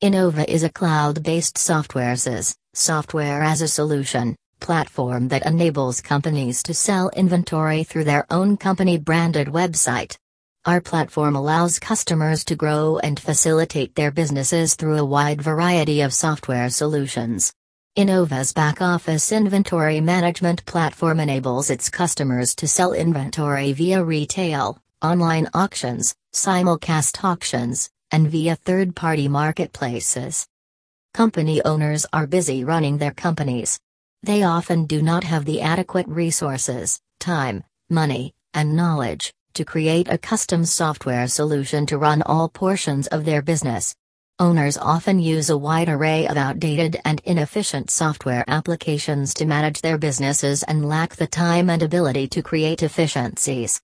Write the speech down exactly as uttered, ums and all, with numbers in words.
Innova is a cloud-based software SaaS, software as a solution, platform that enables companies to sell inventory through their own company-branded website. Our platform allows customers to grow and facilitate their businesses through a wide variety of software solutions. Innova's back-office inventory management platform enables its customers to sell inventory via retail, online auctions, simulcast auctions, and via third-party marketplaces. Company owners are busy running their companies. They often do not have the adequate resources, time, money, and knowledge to create a custom software solution to run all portions of their business. Owners often use a wide array of outdated and inefficient software applications to manage their businesses and lack the time and ability to create efficiencies.